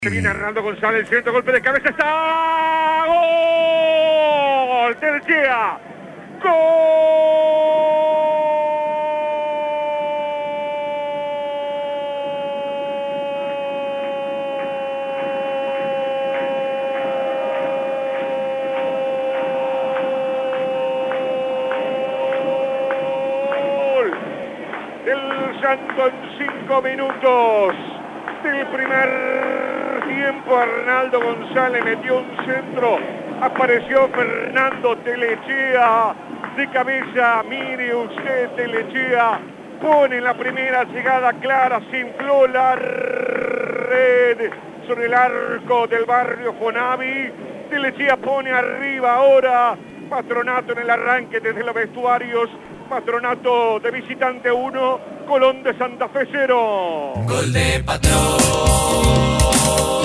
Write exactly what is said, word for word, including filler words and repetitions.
Se viene Arnaldo González, el centro, golpe de cabeza, está gol del Chea, gol del Santo en cinco minutos del primer tiempo. Arnaldo González metió un centro, apareció Fernando Telechea de cabeza. Mire usted, Telechea pone la primera llegada clara, se infló la red sobre el arco del barrio Fonavi. Telechea pone arriba ahora. Patronato en el arranque desde los vestuarios. Patronato de visitante uno, Colón de Santa Fe cero. Gol de Patrón.